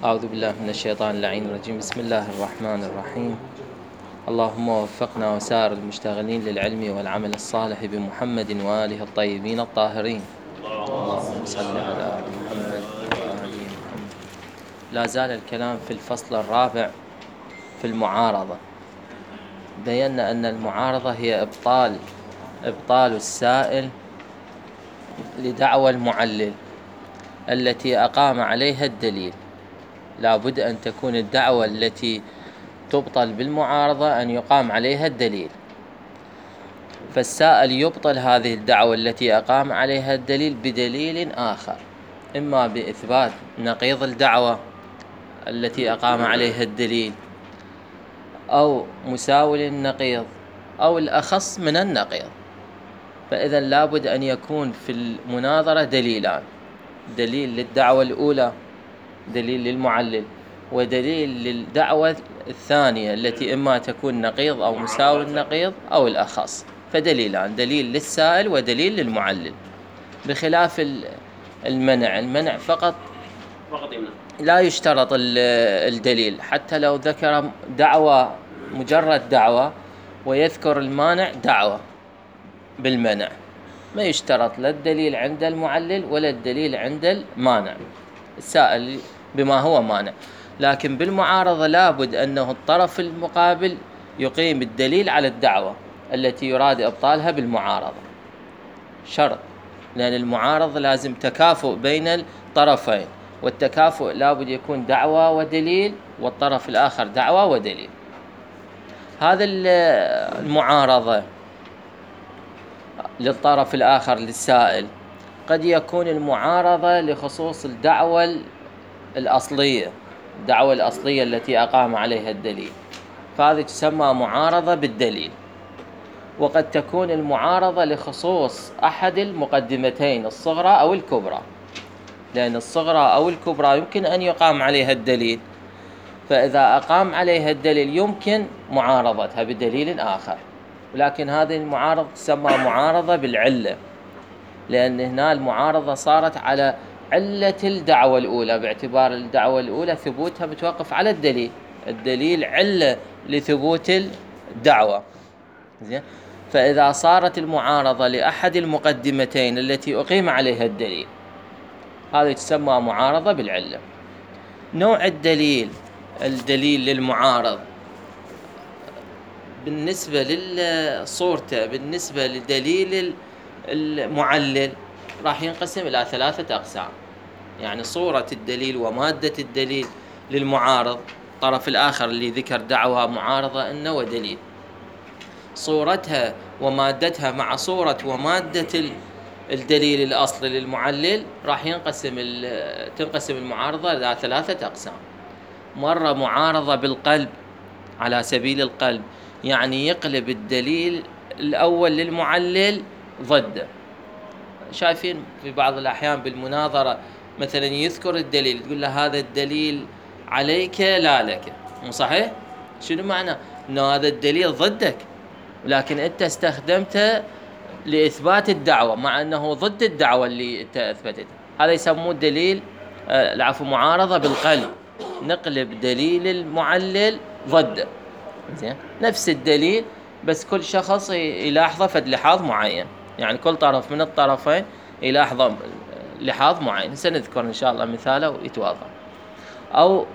أعوذ بالله من الشيطان اللعين الرجيم. بسم الله الرحمن الرحيم. اللهم وفقنا وسائر المشتغلين للعلم والعمل الصالح بمحمد وآله الطيبين الطاهرين. اللهم صل على محمد وآل محمد. لا زال الكلام في الفصل الرابع في المعارضة. بينا أن المعارضة هي إبطال السائل لدعوى المعلل التي أقام عليها الدليل. لا بد أن تكون الدعوة التي تبطل بالمعارضة أن يقام عليها الدليل، فالسائل يبطل هذه الدعوة التي أقام عليها الدليل بدليل آخر، إما بإثبات نقيض الدعوة التي أقام عليها الدليل، أو مساوي للنقيض، أو الأخص من النقيض. فإذا لابد أن يكون في المناظرة دليلان: دليل للدعوة الأولى، دليل للمعلل، ودليل للدعوة الثانية التي إما تكون نقيض أو مساوي النقيض أو الأخص. فدليلان: دليل للسائل ودليل للمعلل. بخلاف المنع فقط لا يشترط الدليل، حتى لو ذكر دعوة مجرد دعوة ويذكر المانع دعوة بالمنع، ما يشترط لا الدليل عند المعلل ولا الدليل عند المانع السائل بما هو مانع. لكن بالمعارضة لابد أنه الطرف المقابل يقيم الدليل على الدعوة التي يراد إبطالها بالمعارضة، شرط، لأن المعارضة لازم تكافؤ بين الطرفين، والتكافؤ لابد يكون دعوة ودليل، والطرف الآخر دعوة ودليل. هذا المعارضة للطرف الآخر للسائل قد يكون المعارضة لخصوص الدعوة الأصلية التي أقام عليها الدليل، فهذه تسمى معارضة بالدليل. وقد تكون المعارضة لخصوص أحد المقدمتين، الصغرى أو الكبرى، لأن الصغرى أو الكبرى يمكن أن يقام عليها الدليل، فإذا أقام عليها الدليل يمكن معارضتها بدليل آخر. ولكن هذه المعارضة تسمى معارضة بالعلة، لأن هنا المعارضة صارت على علة الدعوة الأولى، باعتبار الدعوة الأولى ثبوتها متوقف على الدليل علة لثبوت الدعوة. زين، فإذا صارت المعارضة لأحد المقدمتين التي أقيم عليها الدليل تسمى معارضة بالعلة. نوع الدليل للمعارض بالنسبة للصورته، بالنسبة لدليل المعلل راح ينقسم إلى 3 أقسام. يعني صورة الدليل ومادة الدليل للمعارض، الطرف الآخر اللي ذكر دعوة معارضة إنه ودليل، صورتها ومادتها مع صورة ومادة الدليل الأصلي للمعلل راح تنقسم المعارضة إلى 3 أقسام. مرة معارضة بالقلب، على سبيل القلب، يعني يقلب الدليل الأول للمعلل ضده. شايفين في بعض الأحيان بالمناظرة مثلا يذكر الدليل، تقول له هذا الدليل عليك لا لك، مو صحيح؟ شنو معنى؟ إنه هذا الدليل ضدك، لكن أنت استخدمته لإثبات الدعوة مع أنه ضد الدعوة اللي أنت أثبتتها. هذا يسموه دليل معارضة بالقلب، نقلب دليل المعلل ضده. زين، نفس الدليل بس كل شخص يلاحظه فد لحاظ معين، يعني كل طرف من الطرفين يلاحظ لحاظ معين. سنذكر إن شاء الله مثاله ويتواضح. أو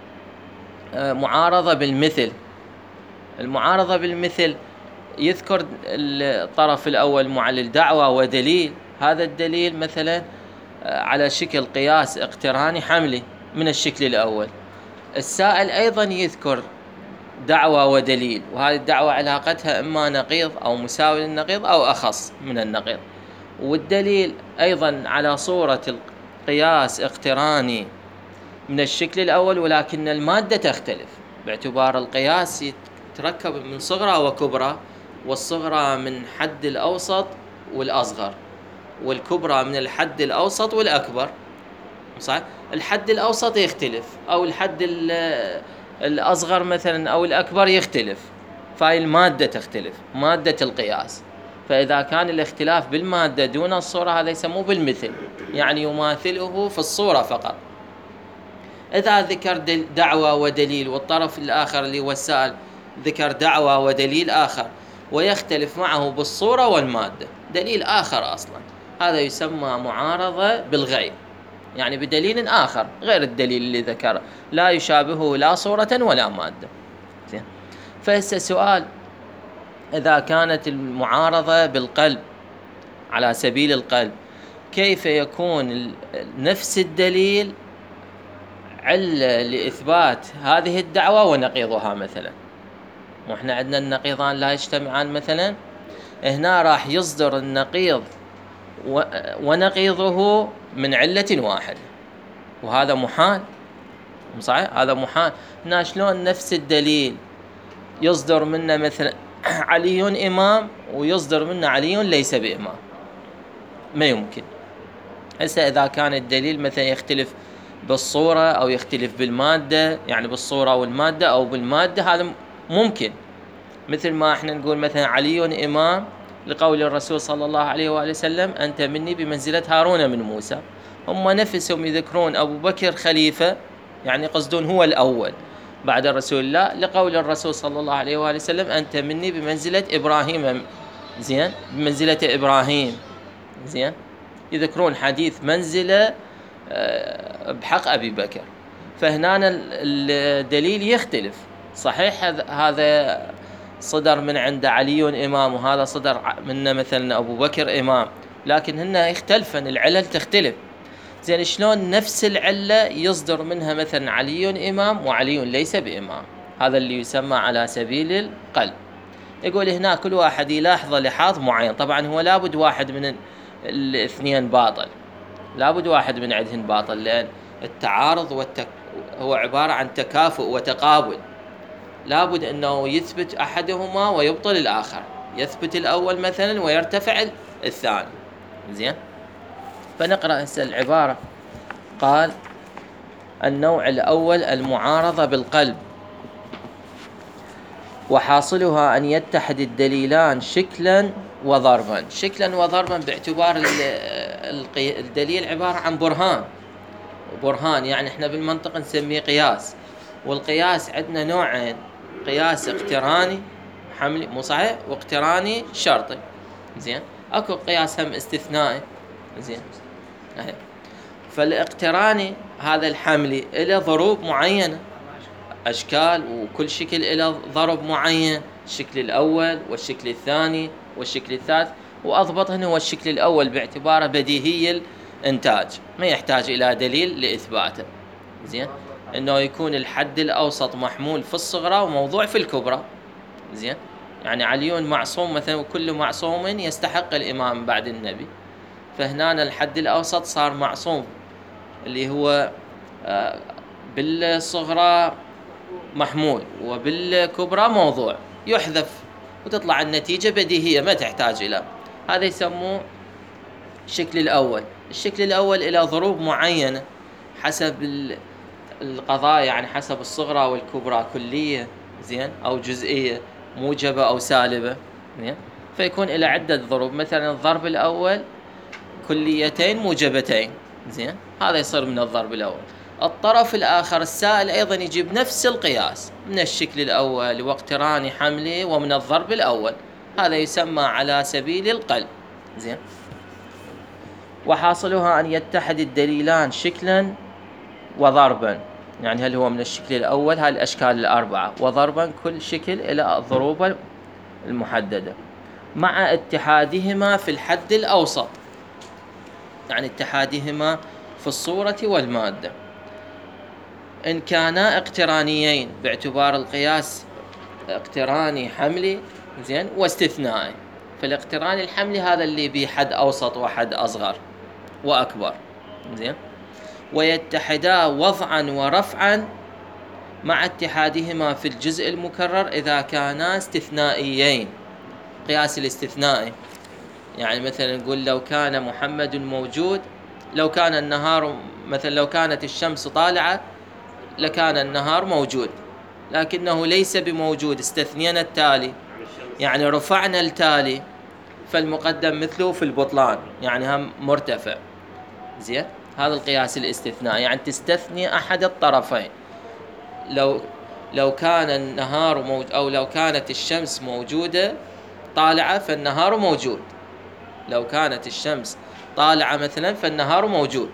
معارضة بالمثل. المعارضة بالمثل يذكر الطرف الأول معلل دعوة ودليل، هذا الدليل مثلا على شكل قياس اقتراني حملي من الشكل الأول، السائل أيضا يذكر دعوة ودليل، وهذه الدعوة علاقتها إما نقيض أو مساوي للنقيض أو أخص من النقيض، والدليل أيضا على صورة القياس اقتراني من الشكل الأول، ولكن المادة تختلف، باعتبار القياس يتركب من صغرى وكبرى، والصغرى من حد الأوسط والأصغر، والكبرى من الحد الأوسط والأكبر. صح؟ الحد الأوسط يختلف، أو الحد الأصغر مثلا أو الأكبر يختلف، فهي المادة تختلف، مادة القياس. فإذا كان الاختلاف بالمادة دون الصورة هذا يسموه بالمثل، يعني يماثله في الصورة فقط. إذا ذكر دعوة ودليل والطرف الآخر اللي هو السائل ذكر دعوة ودليل آخر ويختلف معه بالصورة والمادة، دليل آخر أصلا، هذا يسمى معارضة بالغير، يعني بدليل آخر غير الدليل اللي ذكره، لا يشابهه لا صورة ولا مادة. فهسه سؤال، إذا كانت المعارضة بالقلب على سبيل القلب، كيف يكون نفس الدليل علة لإثبات هذه الدعوة ونقيضها مثلا؟ وإحنا عندنا النقيضان لا يجتمعان مثلا، هنا راح يصدر النقيض ونقيضه من علة واحدة، وهذا محال، صحيح؟ هذا محال. هنا شلون نفس الدليل يصدر منا مثلا علي إمام ويصدر منا علي ليس بإمام؟ ما يمكن. هسه إذا كان الدليل مثلا يختلف بالصورة أو يختلف بالمادة، يعني بالصورة والمادة أو بالمادة، هذا ممكن. مثل ما احنا نقول مثلا علي إمام لقول الرسول صلى الله عليه وآله وسلم أنت مني بمنزلة هارون من موسى، هم نفسهم يذكرون أبو بكر خليفة، يعني قصدون هو الأول بعد رسول الله، لقول الرسول صلى الله عليه وآله وسلم أنت مني بمنزلة إبراهيم، زين، بمنزلة إبراهيم، زين، يذكرون حديث منزلة بحق أبي بكر. فهنا الدليل يختلف، صحيح هذا صدر من عند علي إمام وهذا صدر من مثلا أبو بكر إمام، لكن هنا يختلفن، العلل تختلف. زين، شلون نفس العلة يصدر منها مثلا علي إمام وعلي ليس بإمام؟ هذا اللي يسمى على سبيل القلب. يقول هنا كل واحد يلاحظ لحاظ معين، طبعا هو لابد واحد من الاثنين باطل، لابد واحد من عندهن باطل، لأن التعارض هو عبارة عن تكافؤ وتقابل، لابد أنه يثبت أحدهما ويبطل الآخر، يثبت الأول مثلا ويرتفع الثاني. زين، فنقرأ هسه العبارة. قال النوع الأول المعارضة بالقلب، وحاصلها أن يتحد الدليلان شكلا وضربا. شكلا وضربا باعتبار الدليل عبارة عن برهان، يعني احنا بالمنطق نسميه قياس، والقياس عندنا نوعين، قياس اقتراني حملي، مو صحيح، واقتراني شرطي. زين، اكو قياس هم استثنائي. زين، فالاقتراني هذا الحملي له ضروب معينة، أشكال، وكل شكل له ضرب معين، الشكل الأول والشكل الثاني والشكل الثالث، وأضبطهن هو الشكل الأول باعتباره بديهي الإنتاج، ما يحتاج إلى دليل لإثباته. زين، إنه يكون الحد الأوسط محمول في الصغرى وموضوع في الكبرى. زين، يعني علي معصوم مثلا، وكل معصوم يستحق الإمام بعد النبي، فهنا الحد الأوسط صار معصوم، اللي هو بالصغرى محمول وبالكبرى موضوع، يحذف وتطلع النتيجة بديهية ما تحتاج إلى هذا، يسموه الشكل الأول. الشكل الأول إلى ضروب معينة حسب القضايا، يعني حسب الصغرى والكبرى كلية، زين، أو جزئية، موجبة أو سالبة، زين، فيكون إلى عدة ضروب. مثلا الضرب الأول كليتين موجبتين، زين، هذا يصير من الضرب الأول. الطرف الآخر السائل أيضا يجيب نفس القياس من الشكل الأول واقتران حمله ومن الضرب الأول، هذا يسمى على سبيل القلب. زين، وحاصلها أن يتحد الدليلان شكلا وضربا، يعني هل هو من الشكل الأول، هاي الأشكال الأربعة، وضربا كل شكل إلى الضروب المحددة، مع اتحادهما في الحد الأوسط، يعني اتحادهما في الصورة والمادة، إن كانا اقترانيين باعتبار القياس اقتراني حملي، زين، واستثنائي. فالاقتراني الحملي هذا اللي به حد أوسط وحد أصغر وأكبر، زين، ويتحدا وضعا ورفعا مع اتحادهما في الجزء المكرر إذا كانا استثنائيين. قياس الاستثنائي يعني مثلا نقول لو كان محمد موجود، لو كان النهار مثلا، لو كانت الشمس طالعة لكان النهار موجود، لكنه ليس بموجود، استثنينا التالي، يعني رفعنا التالي، فالمقدم مثله في البطلان، يعني هم مرتفع. زين، هذا القياس الاستثنائي، يعني تستثني أحد الطرفين. لو كان النهار أو لو كانت الشمس موجودة طالعة فالنهار موجود. لو كانت الشمس طالعة مثلا فالنهار موجود.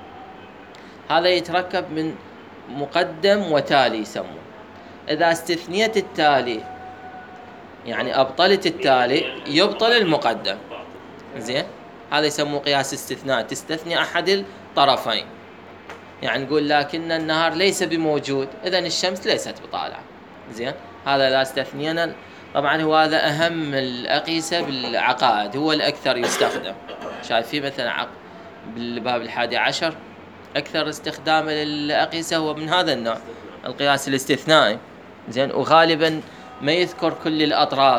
هذا يتركب من مقدم وتالي يسموه. إذا استثنيت التالي يعني أبطلت التالي يبطل المقدم. زين، هذا يسموه قياس استثناء، تستثني أحد الطرفين. يعني نقول لكن النهار ليس بموجود، إذن الشمس ليست بطالعة. زين، هذا لا استثنينا. طبعا هو هذا أهم الأقيسة بالعقائد، هو الأكثر يستخدم. شايفين مثلا بالباب 11 أكثر استخدام للأقيسة هو من هذا النوع، القياس الاستثنائي. زين، وغالبا ما يذكر كل الأطراف،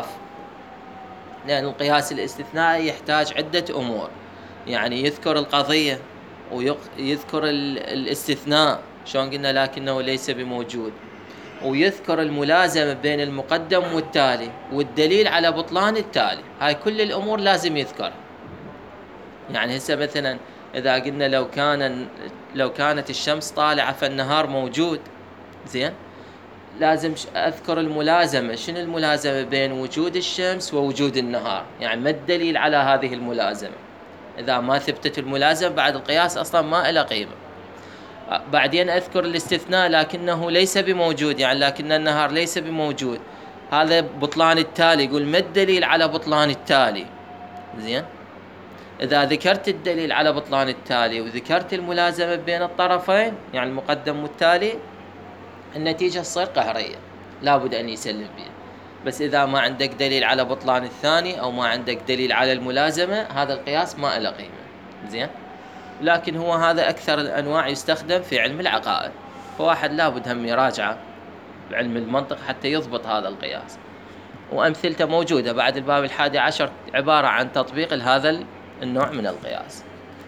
لأن القياس الاستثنائي يحتاج عدة أمور. يعني يذكر القضية ويذكر الاستثناء شلون قلنا لكنه ليس بموجود، ويذكر الملازمة بين المقدم والتالي والدليل على بطلان التالي. هاي كل الأمور لازم يذكر. يعني هسه مثلا إذا قلنا لو كانت الشمس طالعة فالنهار موجود، زين، لازم أذكر الملازمة. شنو الملازمة بين وجود الشمس ووجود النهار؟ يعني ما الدليل على هذه الملازمة؟ إذا ما ثبتت الملازمة بعد القياس أصلا ما إلى قيمة. بعدين أذكر الاستثناء لكنه ليس بموجود، يعني لكن النهار ليس بموجود، هذا بطلان التالي. يقول ما الدليل على بطلان التالي؟ زين، إذا ذكرت الدليل على بطلان التالي وذكرت الملازمة بين الطرفين يعني المقدم والتالي، النتيجة تصير قهرية، لابد أن يسلم بها. بس إذا ما عندك دليل على بطلان الثاني أو ما عندك دليل على الملازمة، هذا القياس ما له قيمة. زين، لكن هو هذا أكثر الأنواع يستخدم في علم العقائد، فواحد لابد هم يراجعه بعلم المنطق حتى يضبط هذا القياس. وأمثلته موجودة بعد الباب 11، عبارة عن تطبيق لهذا النوع من القياس.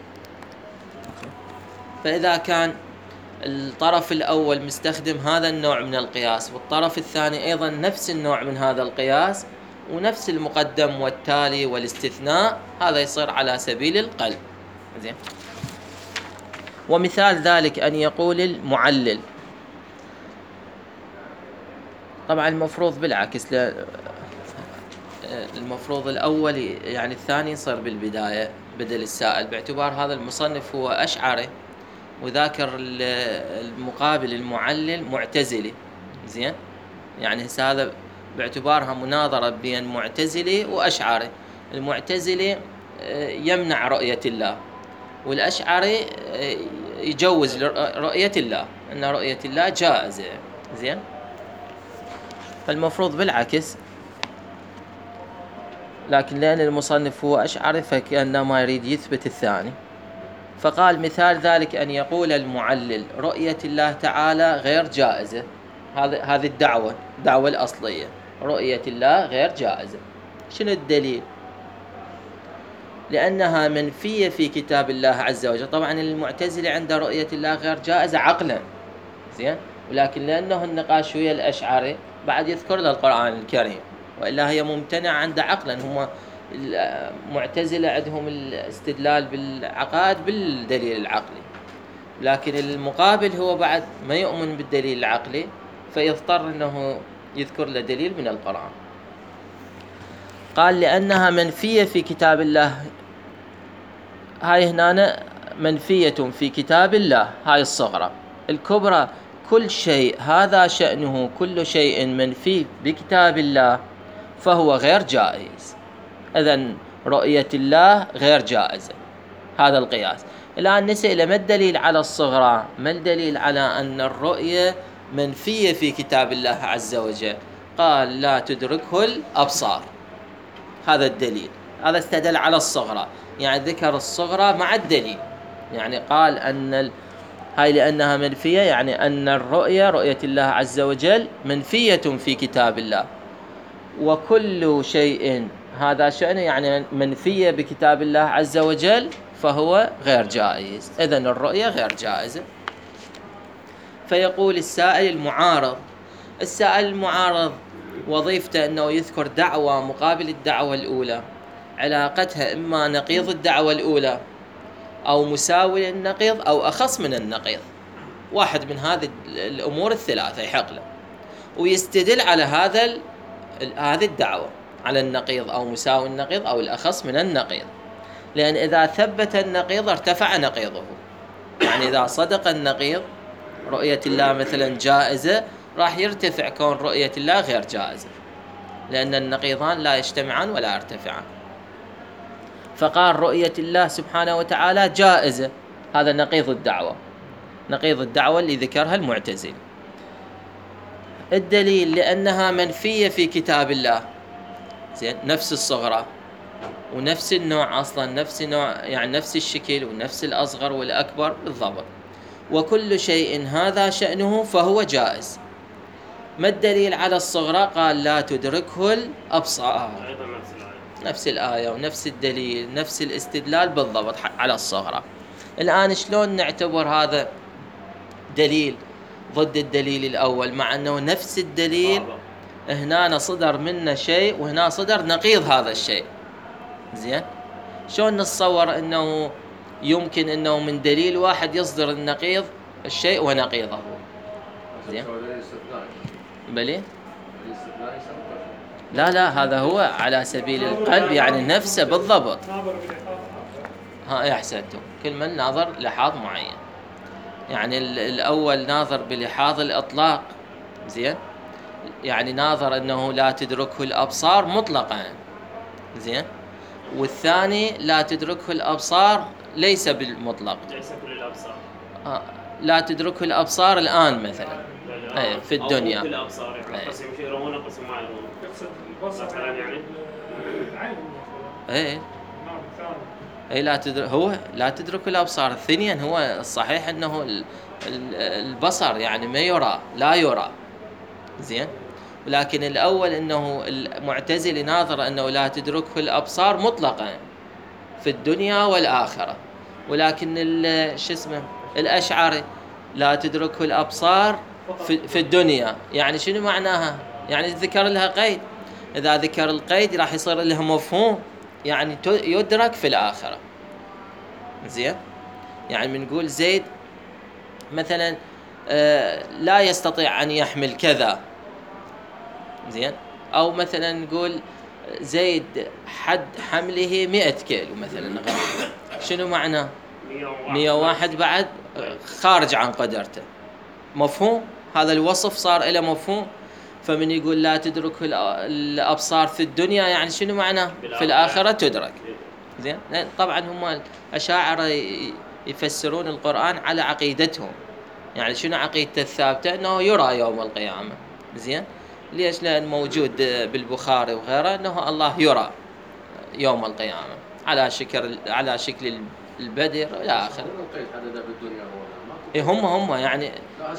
فإذا كان الطرف الأول مستخدم هذا النوع من القياس والطرف الثاني أيضا نفس النوع من هذا القياس ونفس المقدم والتالي والاستثناء، هذا يصير على سبيل القلب. زين، ومثال ذلك أن يقول المعلل. طبعا المفروض بالعكس، المفروض الأول يعني الثاني يصير بالبداية بدل السائل، باعتبار هذا المصنف هو أشعري وذاكر المقابل المعلل معتزلي. زين، يعني هذا باعتبارها مناظرة بين معتزلي وأشعري. المعتزلي يمنع رؤية الله، والأشعري يجوز رؤية الله، أن رؤية الله جائزة. زين، فالمفروض بالعكس، لكن لأن المصنف هو أشعري فكأنما يريد يثبت الثاني، فقال مثال ذلك أن يقول المعلل رؤية الله تعالى غير جائزة. هذه الدعوة الأصلية، رؤية الله غير جائزة. شنو الدليل؟ لأنها منفية في كتاب الله عز وجل. طبعا المعتزلة عند رؤية الله غير جائزة عقلا، زين، ولكن لأنه النقاش ويا الأشعري بعد يذكر له القرآن الكريم، وإلا هي ممتنع عند عقلا. هم المعتزلة عندهم الاستدلال بالعقائد بالدليل العقلي، لكن المقابل هو بعد ما يؤمن بالدليل العقلي، فيضطر أنه يذكر له دليل من القرآن. قال لأنها منفية في كتاب الله. هاي هنا منفية في كتاب الله، هاي الصغرى. الكبرى كل شيء هذا شأنه كل شيء منفي بكتاب الله فهو غير جائز. إذن رؤية الله غير جائزة. هذا القياس. الآن نسأل ما الدليل على الصغرى؟ ما الدليل على أن الرؤية منفية في كتاب الله عز وجل؟ قال لا تدركه الأبصار. هذا الدليل، هذا استدل على الصغرى، يعني ذكر الصغرى مع الدليل. يعني قال أن هاي لأنها منفية، يعني أن رؤية الله عز وجل منفية في كتاب الله، وكل شيء هذا شأنه يعني منفية بكتاب الله عز وجل فهو غير جائز. إذن الرؤية غير جائزة. فيقول السائل المعارض وظيفته أنه يذكر دعوة مقابل الدعوة الأولى، علاقتها إما نقيض الدعوة الأولى أو مساوي للنقيض أو أخص من النقيض، واحد من هذه الأمور الثلاثة يحق له، ويستدل على هذه الدعوة على النقيض أو مساوي النقيض أو الأخص من النقيض. لأن إذا ثبت النقيض ارتفع نقيضه، يعني إذا صدق النقيض رؤية الله مثلا جائزة، راح يرتفع كون رؤية الله غير جائزة، لأن النقيضان لا يجتمعان ولا يرتفعان. فقال رؤية الله سبحانه وتعالى جائزة، هذا نقيض الدعوة، نقيض الدعوة اللي ذكرها المعتزلة. الدليل لأنها منفية في كتاب الله، زين، نفس الصغرى ونفس النوع، أصلا نفس النوع يعني نفس الشكل ونفس الأصغر والأكبر بالضبط، وكل شيء هذا شأنه فهو جائز. ما الدليل على الصغرى؟ قال لا تدركه الأبصار، نفس الآية ونفس الدليل نفس الاستدلال بالضبط على الصغرى. الآن شلون نعتبر هذا دليل ضد الدليل الأول، مع أنه نفس الدليل هنا صدر منه شيء وهنا صدر نقيض هذا الشيء؟ زين، شلون نتصور أنه يمكن أنه من دليل واحد يصدر النقيض الشيء ونقيضه؟ زين، بلي لا هذا هو على سبيل القلب، يعني نفسه بالضبط. أحسنتم، كل من ناظر لحاظ معين، يعني الأول ناظر بلحاظ الإطلاق، زين، يعني ناظر أنه لا تدركه الأبصار مطلقا، زين، والثاني لا تدركه الأبصار ليس بالمطلق، ليس كل الأبصار، لا تدركه الأبصار الآن مثلا في الدنيا، أو كل الأبصار، يعني قسم يرون قسم ما يرون، مثلا يعني هو لا تدرك الأبصار. ثانيا هو الصحيح أنه البصر يعني ما يرى، لا يرى، زين، ولكن الأول أنه المعتزلي ناظر أنه لا تدركه الأبصار مطلقا في الدنيا والآخرة، ولكن الأشعري لا تدركه الأبصار في الدنيا. يعني شنو معناها؟ يعني ذكر لها قيد، إذا ذكر القيد راح يصير لها مفهوم، يعني يدرك في الآخرة، زين. يعني بنقول زيد مثلا لا يستطيع أن يحمل كذا، زين، أو مثلا نقول زيد حد حمله 100 كيلو مثلا، شنو معناه؟ 101 بعد خارج عن قدرته، مفهوم؟ هذا الوصف صار له مفهوم. فمن يقول لا تدرك الأبصار في الدنيا، يعني شنو معناه؟ في الآخرة تدرك، زين. طبعا هم الأشاعرة يفسرون القرآن على عقيدتهم، يعني شنو عقيدته الثابتة؟ أنه يرى يوم القيامة، زين. ليش؟ لأن موجود بالبخاري وغيره أنه الله يرى يوم القيامة على شكل البدر إلى آخره. هم يعني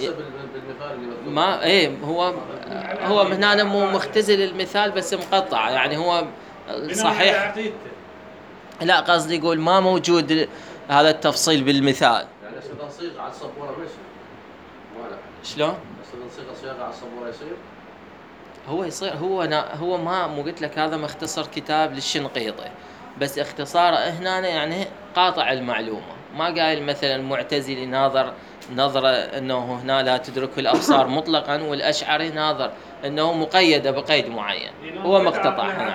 ما هو من هنا مو مختزل المثال بس مقطع، يعني هو صحيح، لا قصدي يقول ما موجود هذا التفصيل بالمثال. يعني اذا نصيغ على السبوره ما يصير، شلون؟ اذا نصيغ صياغه على السبوره يصير، هو يصير، هو ما مو قلت لك هذا مختصر كتاب للشنقيطي، بس اختصاره هنا يعني قاطع المعلومه، ما قايل مثلا المعتزلي نظر انه هنا لا تدرك الابصار مطلقا، والاشعري ناظر انه مقيده بقيد معين، هو مقتطع هنا.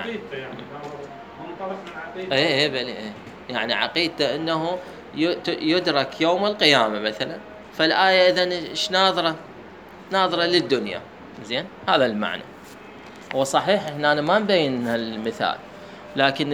بلي يعني عقيدته انه يدرك يوم القيامه مثلا، فالايه اذا ايش ناظره للدنيا، زين، هذا المعنى. هو صحيح هنا أنا ما مبين المثال، لكن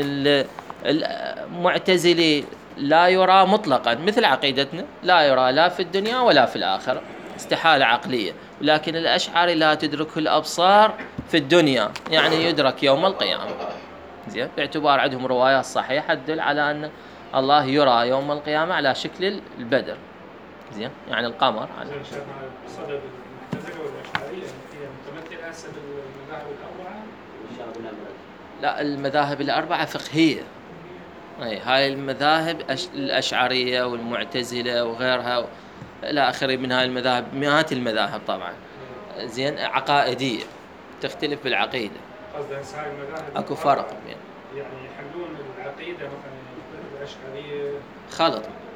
المعتزلي لا يرى مطلقا مثل عقيدتنا، لا يرى لا في الدنيا ولا في الآخرة، استحالة عقلية. ولكن الأشعري لا تدركه الأبصار في الدنيا، يعني يدرك يوم القيامة، زين، باعتبار عندهم روايات صحيحة تدل على أن الله يرى يوم القيامة على شكل البدر، زين، يعني القمر على صدد المعتزلة والأشعرية هي متمثلة هسه بالمذاهب الأربعة. لا، المذاهب الأربعة فقهية، هاي المذاهب الأشعرية والمعتزلة وغيرها إلى آخره من هاي المذاهب، مئات المذاهب طبعا، زين، عقائدية تختلف بالعقيدة. قصدي هسه هاي المذاهب أكو فرق يعني يحملون العقيدة مثلا الأشعرية خلط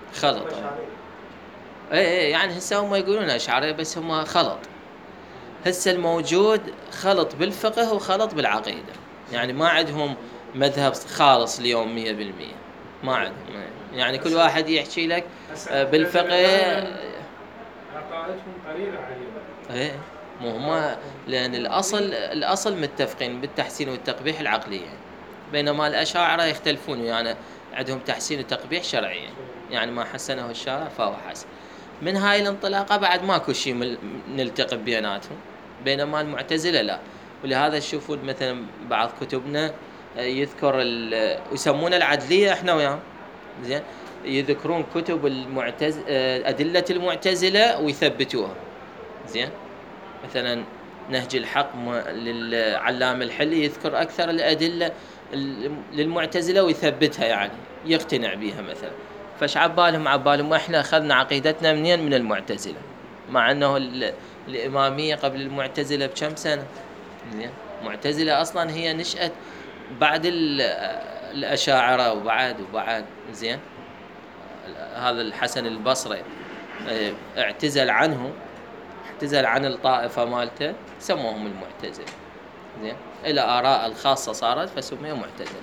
خلط. اي يعني هسه هم يقولون اشعريه بس هم خلط. هسه الموجود خلط بالفقه وخلط بالعقيده، يعني ما عندهم مذهب خالص اليوم 100%، ما عندهم. يعني كل واحد يحكي لك بالفقه. عقائدهم قريبه عليهم. ايه مو هم، لان الاصل متفقين بالتحسين والتقبيح العقليين، بينما الاشاعره يختلفون، يعني عندهم تحسين وتقبيح شرعيا، يعني ما حسنه الشارع فهو حسن. من هاي الانطلاقه بعد ماكو شيء نلتقي بيناتهم، بينما المعتزله لا. ولهذا تشوفون مثلا بعض كتبنا يذكر يسمونه العدليه، احنا وياهم زين، يذكرون كتب ادله المعتزله ويثبتوها زين. مثلا نهج الحق للعلامة الحلي يذكر أكثر الأدلة للمعتزلة ويثبتها، يعني يقتنع بها مثلا. فش عبالهم إحنا أخذنا عقيدتنا منين؟ من المعتزلة، مع أنه الإمامية قبل المعتزلة بكم سنة. المعتزلة أصلا هي نشأت بعد الأشاعرة وبعد زين. هذا الحسن البصري اعتزل عن الطائفة مالته، سموهم المعتزلة زين، إلى آراء الخاصة صارت فسميوا معتزلة.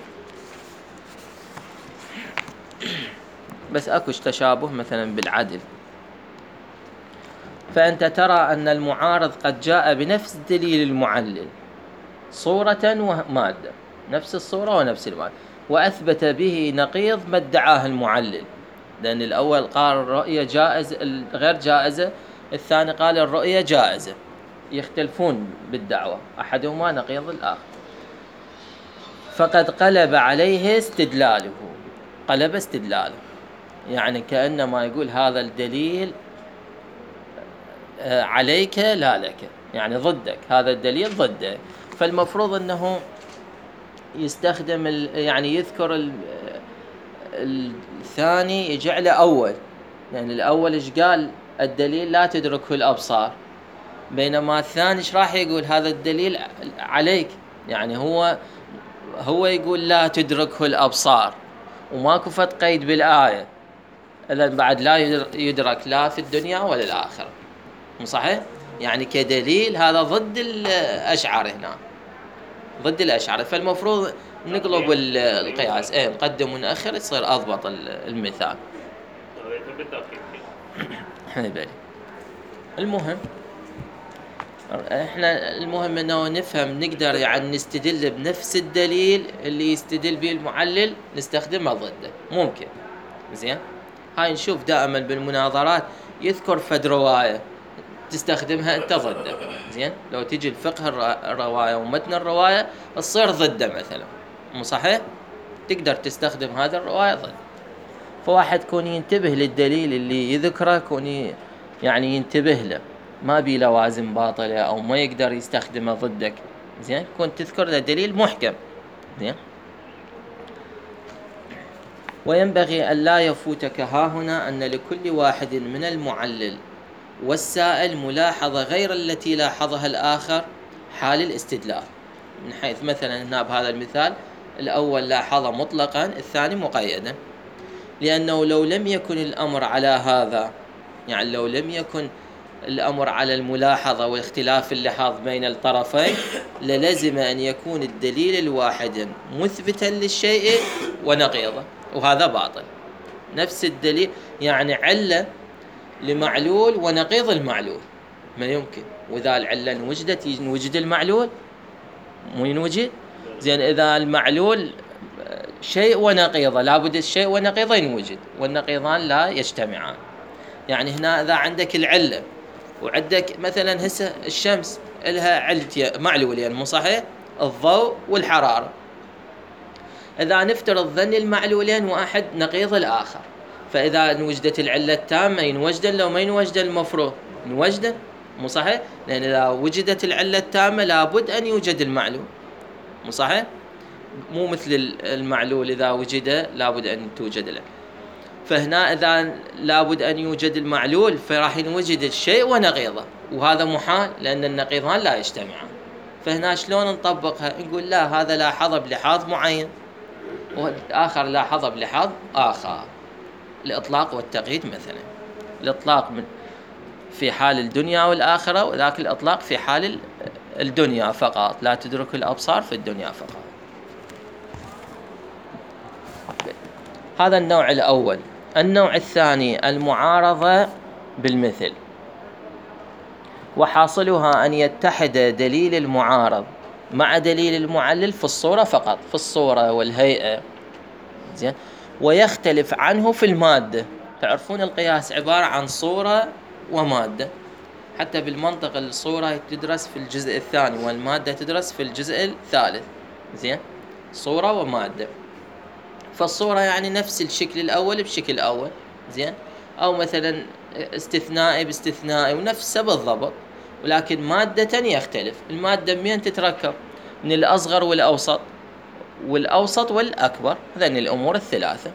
بس أكوش تشابه مثلا بالعدل، فأنت ترى أن المعارض قد جاء بنفس دليل المعلل صورة ومادة، نفس الصورة ونفس المادة، وأثبت به نقيض ما ادعاه المعلل، لأن الأول قال الرؤية جائز غير جائزة، الثاني قال الرؤية جائزة، يختلفون بالدعوة، أحدهما نقيض الآخر. فقد قلب عليه استدلاله، قلب استدلاله، يعني كأنما يقول هذا الدليل عليك لا لك، يعني ضدك، هذا الدليل ضده. فالمفروض أنه يستخدم يعني يذكر الثاني يجعله أول، يعني الأول إيش قال؟ الدليل لا تدركه الأبصار، بينما الثاني إيش راح يقول؟ هذا الدليل عليك، يعني هو يقول لا تدركه الأبصار، وماكو فت قيد بالآية، إذا بعد لا يدرك لا في الدنيا ولا الآخرة، مو صحيح؟ يعني كدليل هذا ضد الأشعر، هنا ضد الأشعر. فالمفروض نقلب القياس، نقدم ونأخر يصير أضبط المثال. المهم انه نفهم، نقدر يعني نستدل بنفس الدليل اللي يستدل به المعلل نستخدمه ضده، ممكن زين. هاي نشوف دائما بالمناظرات يذكر فد رواية تستخدمها انت ضده زين. لو تيجي الفقه الرواية ومتن الرواية تصير ضده مثلا، مو صحيح؟ تقدر تستخدم هذا الرواية ضد. فواحد كون ينتبه للدليل اللي يذكره، كون يعني ينتبه له، ما بي لوازم باطلة أو ما يقدر يستخدمه ضدك زين. كنت تذكر له دليل محكم زين. وينبغي أن لا يفوتك هاهنا أن لكل واحد من المعلل والسائل ملاحظة غير التي لاحظها الآخر حال الاستدلال، من حيث مثلا هنا بهذا المثال الأول لاحظه مطلقا، الثاني مقيدا، لأنه لو لم يكن الأمر على هذا، يعني لو لم يكن الأمر على الملاحظة واختلاف اللحاظ بين الطرفين، للزم أن يكون الدليل الواحد مثبتا للشيء ونقيضه، وهذا باطل. نفس الدليل يعني علة لمعلول ونقيض المعلول، ما يمكن. وإذا العلة انوجدت ينوجد المعلول، مو ينوجد زين. إذا المعلول شيء ونقيضه لابد الشيء ونقيضه ينوجد، والنقيضان لا يجتمعان. يعني هنا إذا عندك العلة وعندك مثلا هسه الشمس لها علة معلولين، مو صحيح؟ الضوء والحرارة. إذا نفترض ذن المعلولين واحد نقيض الآخر، فإذا انوجدت العلة التامة ينوجدا، لو ما ينوجدا المفروض ينوجدا، مو صحيح؟ لأن إذا وجدت العلة التامة لابد أن يوجد المعلول، مو صحيح؟ مو مثل المعلول إذا وجد لابد أن توجد له. فهنا إذا لابد أن يوجد المعلول فراح ينوجد الشيء ونقيضه، وهذا محال لأن النقيضان لا يجتمعان. فهنا شلون نطبقها؟ نقول لا، هذا لاحظه بلحاظ معين والآخر لاحظه بلحاظ آخر. الإطلاق والتقييد مثلا. الإطلاق في حال الدنيا والآخرة، وذاك الإطلاق في حال الدنيا فقط، لا تدرك الأبصار في الدنيا فقط. هذا النوع الأول. النوع الثاني المعارضة بالمثل، وحاصلها أن يتحد دليل المعارض مع دليل المعلل في الصورة فقط، في الصورة والهيئة، زين، ويختلف عنه في المادة. تعرفون القياس عبارة عن صورة ومادة، حتى بالمنطق الصورة تدرس في الجزء الثاني والمادة تدرس في الجزء الثالث، زين، صورة ومادة. فالصورة يعني نفس الشكل الأول بشكل أول، زين، أو مثلا استثنائي باستثنائي ونفسه بالضبط، ولكن مادة يختلف. المادة من تتركب؟ من الأصغر والأوسط والأكبر، هذين الأمور الثلاثة.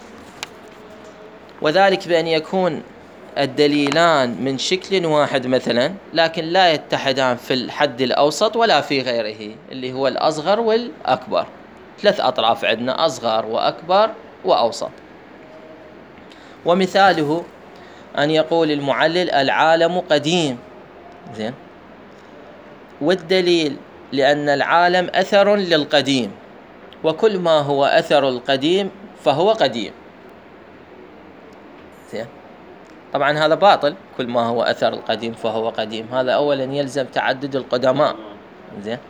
وذلك بأن يكون الدليلان من شكل واحد مثلا، لكن لا يتحدان في الحد الأوسط ولا في غيره، اللي هو الأصغر والأكبر. 3 أطراف عندنا: أصغر وأكبر وأوسط. ومثاله أن يقول المعلل العالم قديم، زين، والدليل لأن العالم أثر للقديم، وكل ما هو أثر القديم فهو قديم، زين. طبعا هذا باطل، كل ما هو أثر القديم فهو قديم، هذا أولا يلزم تعدد القدماء، زين.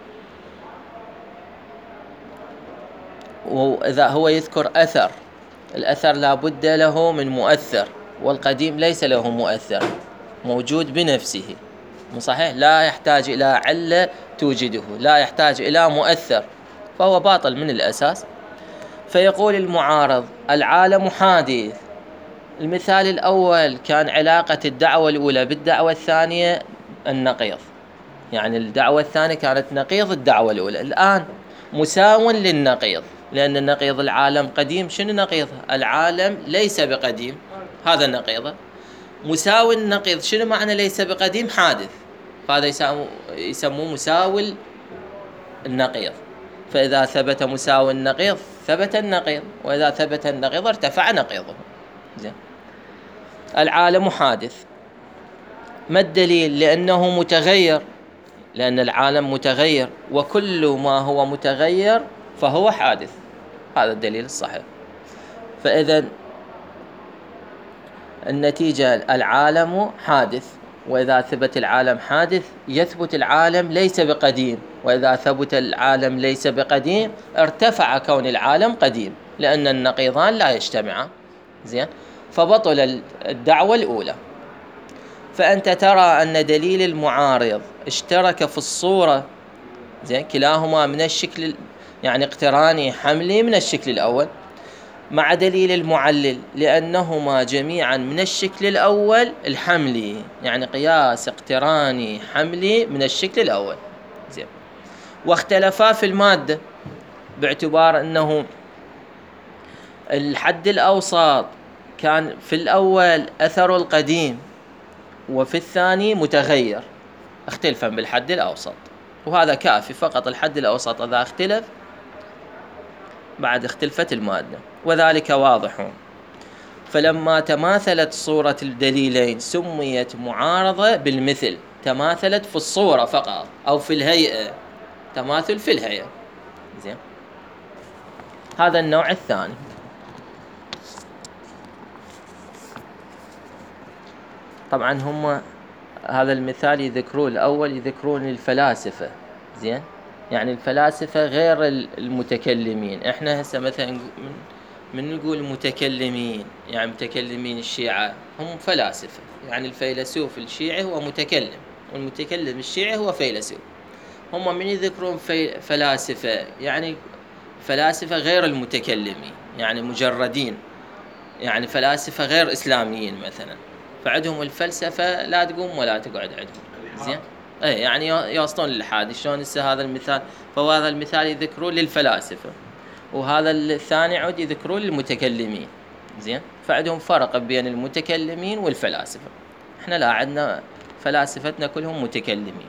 وإذا هو يذكر أثر، الأثر لا بد له من مؤثر، والقديم ليس له مؤثر، موجود بنفسه، مو صحيح؟ لا يحتاج إلى علة توجده، لا يحتاج إلى مؤثر، فهو باطل من الأساس. فيقول المعارض العالم حادث. المثال الأول كان علاقة الدعوة الأولى بالدعوة الثانية النقيض، يعني الدعوة الثانية كانت نقيض الدعوة الأولى، الآن مساو للنقيض، لأن النقيض العالم قديم. شنو نقيضها؟ العالم ليس بقديم، هذا نقيضه. مساوي النقيض، شنو معنى ليس بقديم؟ حادث، فهذا يسموه مساوي النقيض. فإذا ثبت مساوي النقيض ثبت النقيض، وإذا ثبت النقيض ارتفع نقيضه، زين. العالم حادث، ما الدليل؟ لأنه متغير، لأن العالم متغير، وكل ما هو متغير فهو حادث، هذا الدليل الصحيح. فإذا النتيجة العالم حادث، وإذا ثبت العالم حادث يثبت العالم ليس بقديم، وإذا ثبت العالم ليس بقديم ارتفع كون العالم قديم، لأن النقيضان لا يجتمعان، زين. فبطل الدعوة الأولى. فأنت ترى أن دليل المعارض اشترك في الصورة، زين، كلاهما من الشكل يعني اقتراني حملي من الشكل الأول، مع دليل المعلل لأنهما جميعا من الشكل الأول الحملي، يعني قياس اقتراني حملي من الشكل الأول، زين. واختلفا في المادة باعتبار أنه الحد الأوسط كان في الأول أثر القديم، وفي الثاني متغير، اختلفا بالحد الأوسط، وهذا كافي. فقط الحد الأوسط إذا اختلف بعد اختلفت المادة، وذلك واضح. فلما تماثلت صورة الدليلين سميت معارضة بالمثل، تماثلت في الصورة فقط أو في الهيئة، تماثل في الهيئة، زين. هذا النوع الثاني. طبعا هم هذا المثال يذكرون الأول، يذكرون الفلاسفة، زين، يعني الفلاسفة غير المتكلمين. احنا هسه مثلا من نقول متكلمين، يعني متكلمين الشيعة هم فلاسفة، يعني الفيلسوف الشيعي هو متكلم، والمتكلم الشيعي هو فيلسوف. هم من يذكرون فلاسفة يعني فلاسفة غير المتكلمين، يعني مجردين، يعني فلاسفة غير إسلاميين مثلا، فعندهم الفلسفة لا تقوم ولا تقعد عندهم، زين. اي يعني يوصلون للحادي. شلون هسه هذا المثال؟ فهو هذا المثال يذكرون للفلاسفة، وهذا الثاني عود يذكرون للمتكلمين، زين. فعندهم فرق بين المتكلمين والفلاسفة. احنا لا، عندنا فلاسفتنا كلهم متكلمين،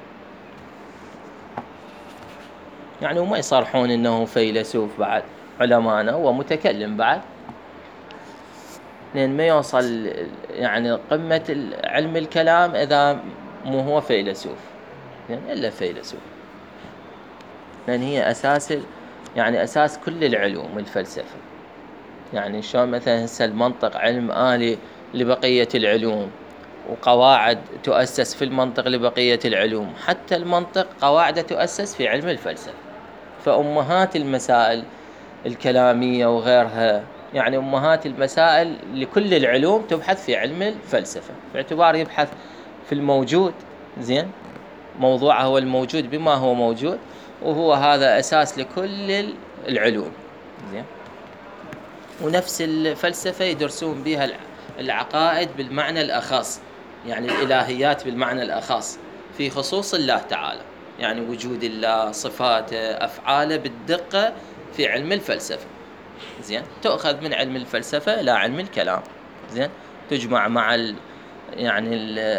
يعني وما يصرحون انه فيلسوف بعد علمانا ومتكلم بعد. لأن ما يوصل يعني قمة علم الكلام إذا مو هو فيلسوف، يعني إلا فيلسوف، لأن هي أساس يعني أساس كل العلوم الفلسفة. يعني شلون مثلا هسه المنطق علم آلي لبقية العلوم، وقواعد تؤسس في المنطق لبقية العلوم، حتى المنطق قواعد تؤسس في علم الفلسفة. فأمهات المسائل الكلامية وغيرها، يعني أمهات المسائل لكل العلوم تبحث في علم الفلسفة، باعتبار يبحث في الموجود. زين، موضوعه هو الموجود بما هو موجود، وهو هذا أساس لكل العلوم. زين، ونفس الفلسفة يدرسون بها العقائد بالمعنى الأخص، يعني الإلهيات بالمعنى الأخص في خصوص الله تعالى، يعني وجود الله، صفاته، أفعاله بالدقة في علم الفلسفة. زين، تأخذ من علم الفلسفة إلى علم الكلام. زين، تجمع مع يعني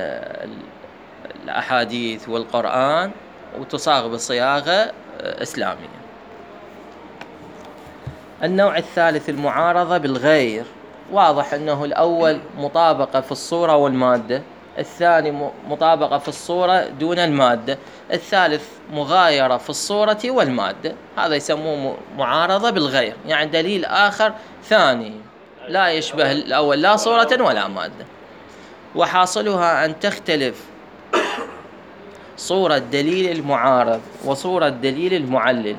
الأحاديث والقرآن، وتصاغ بصياغة إسلامية. النوع الثالث المعارضة بالغير. واضح أنه الأول مطابقة في الصورة والمادة، الثاني مطابقة في الصورة دون المادة، الثالث مغايرة في الصورة والمادة. هذا يسموه معارضة بالغير، يعني دليل آخر ثاني لا يشبه الأول لا صورة ولا مادة. وحاصلها أن تختلف صورة دليل المعارض وصورة دليل المعلل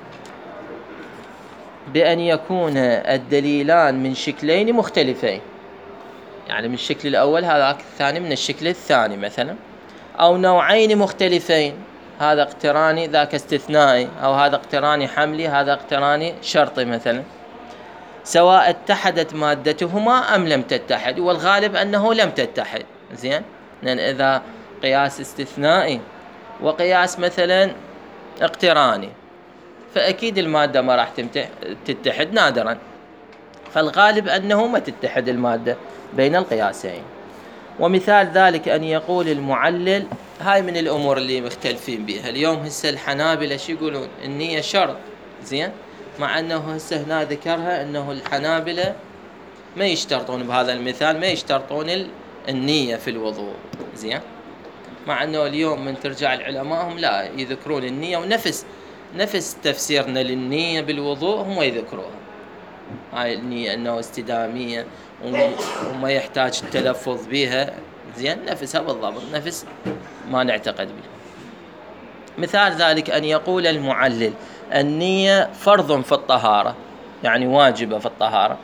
بأن يكون الدليلان من شكلين مختلفين، يعني من الشكل الأول هذاك الثاني من الشكل الثاني مثلا، أو نوعين مختلفين، هذا اقتراني ذاك استثنائي، أو هذا اقتراني حملي هذا اقتراني شرطي مثلا، سواء اتحدت مادتهما أم لم تتحد، والغالب أنه لم تتحد. زين، لأن إذا قياس استثنائي وقياس مثلا اقتراني، فأكيد المادة ما راح تتحد نادرا، فالغالب أنه ما تتحد المادة بين القياسين. ومثال ذلك أن يقول المعلل، هاي من الأمور اللي مختلفين بها اليوم. هسه الحنابلة شو يقولون؟ النية شرط. زين، مع أنه هسه هنا ذكرها أنه الحنابلة ما يشترطون بهذا المثال، ما يشترطون النية في الوضوء. زين، مع أنه اليوم من ترجع العلماء هم لا يذكرون النية، ونفس تفسيرنا للنية بالوضوء هم يذكروها، هاي النية أنه استدامية وما يحتاج التلفظ بها. زين، نفسها بالضبط، نفس ما نعتقد به. مثال ذلك أن يقول المعلل النية فرض في الطهارة، يعني واجبة في الطهارة،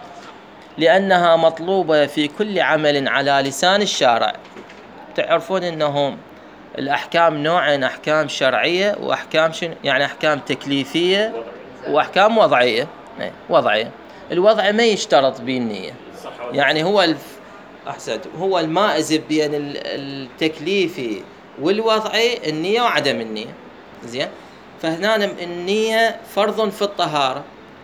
لأنها مطلوبة في كل عمل على لسان الشارع. تعرفون أنهم الأحكام نوعين، أحكام شرعية وأحكام يعني أحكام تكليفية وأحكام وضعية. وضعية، الوضع ما يشترط به النية، يعني هو أحسنت، هو المائز بين التكليفي والوضعي النية وعدم النية. زين، فهنا النية فرض في الطهارة،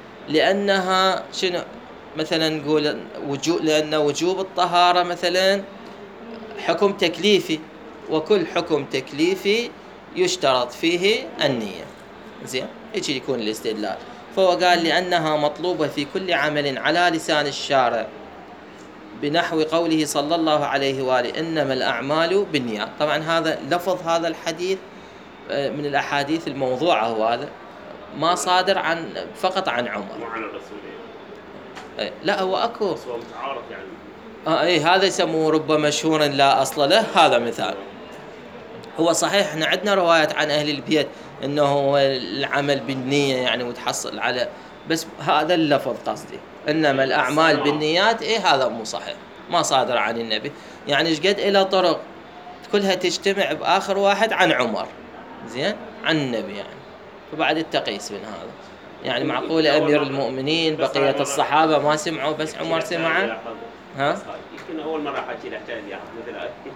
لأنها شنو مثلا نقول لأن وجوب الطهارة مثلا حكم تكليفي، وكل حكم تكليفي يشترط فيه النية. زين، يجي يكون الاستدلال. فهو قال لأنها مطلوبة في كل عمل على لسان الشارع، بنحو قوله صلى الله عليه وآله إنما الأعمال بالنيات. طبعا هذا لفظ هذا الحديث من الأحاديث الموضوعة، هو هذا ما صادر فقط عن عمر، مو عن الرسول. لا هو أكو متعارف يعني. هذا يسموه رب مشهور لا أصل له. هذا مثال. هو صحيح احنا عندنا روايات عن أهل البيت انه هو العمل بالنية يعني وتحصل على، بس هذا اللفظ قصدي انما الاعمال بالنيات هذا مو صحيح، ما صادر عن النبي. يعني ايش قد الى طرق كلها تجتمع باخر واحد عن عمر. زين، عن النبي يعني، فبعد التقيس من هذا. يعني معقول امير المؤمنين بقية الصحابة ما سمعوا بس عمر سمع؟ ها؟ يمكن اول مرة حكي له احتاج مثل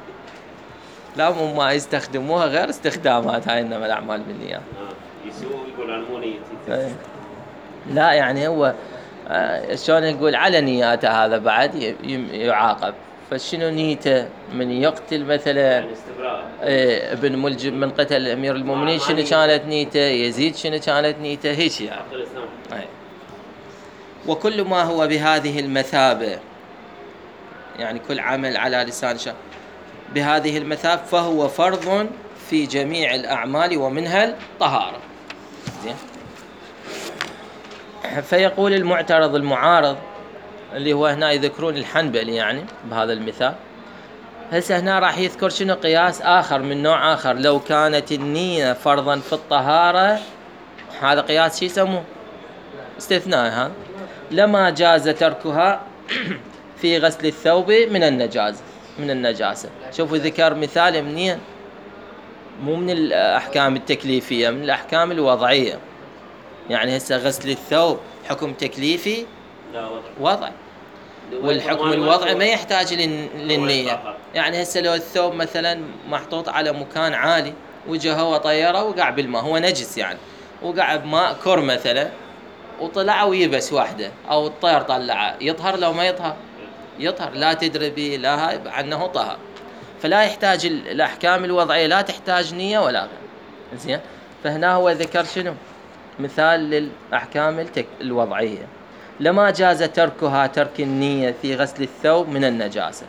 لا، ما يستخدموها غير استخدامات هاي انما الاعمال بالنيات. يسوي يقول انا مو نيتي. لا يعني هو شلون يقول على نياته، هذا بعد يعاقب. فشنو نيته من يقتل مثلا يعني استبراء ابن ملجم من قتل امير المؤمنين؟ شنو كانت نيته؟ يزيد شنو كانت نيته؟ هيك يعني. وكل ما هو بهذه المثابة يعني كل عمل على لسان شاهد بهذه المثاب فهو فرض في جميع الأعمال ومنها الطهارة. زين. فيقول المعترض المعارض اللي هو هنا يذكرون الحنبلي يعني بهذا المثال، هسه هنا راح يذكر شنو قياس آخر من نوع آخر. لو كانت النية فرضا في الطهارة، هذا قياس شو يسموه؟ استثناء. هذا لما جاز تركها في غسل الثوب من النجاسة. شوفوا ذكر مثال منين؟ مو من الأحكام التكليفية، من الأحكام الوضعية. يعني هسه غسل الثوب حكم تكليفي لا وضع، والحكم الوضعي ما يحتاج للنية. يعني هسه لو الثوب مثلا محطوط على مكان عالي وجه هو طيره وقع بالماء، هو نجس يعني، وقع بماء كر مثلا وطلع ويبس واحدة، أو الطير طلعه، يطهر لو ما يطهر؟ يطهر، لا تدري به لا هاي عنه طهر. فلا يحتاج الأحكام الوضعية، لا تحتاج نية ولا غير. زين. فهنا هو ذكر شنو؟ مثال للأحكام الوضعية. لما جاز تركها ترك النية في غسل الثوب من النجاسة،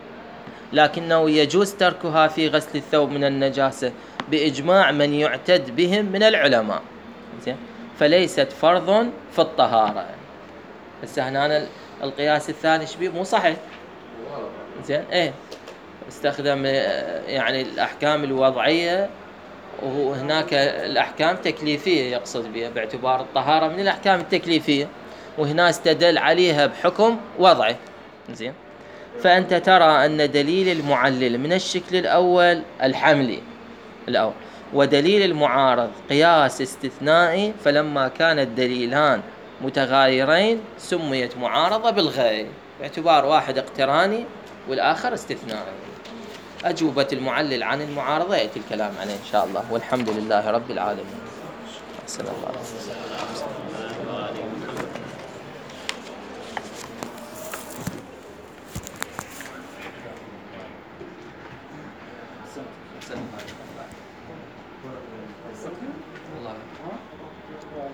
لكنه يجوز تركها في غسل الثوب من النجاسة بإجماع من يعتد بهم من العلماء. زين. فليست فرض في الطهارة. هسه هنا القياس الثاني شبيه مو صحيح. زين. ايه استخدم يعني الأحكام الوضعية، وهناك الأحكام تكليفية يقصد بها، باعتبار الطهارة من الأحكام التكليفية، وهنا استدل عليها بحكم وضعي. زين. فأنت ترى أن دليل المعلل من الشكل الأول الحملي الأول، ودليل المعارض قياس استثنائي، فلما كان الدليلان متغايرين سميت معارضة بالغير، باعتبار واحد اقتراني والآخر استثنائي. أجوبة المعلل عن المعارضة يأتي الكلام عليه إن شاء الله، والحمد لله رب العالمين. أحسن الله.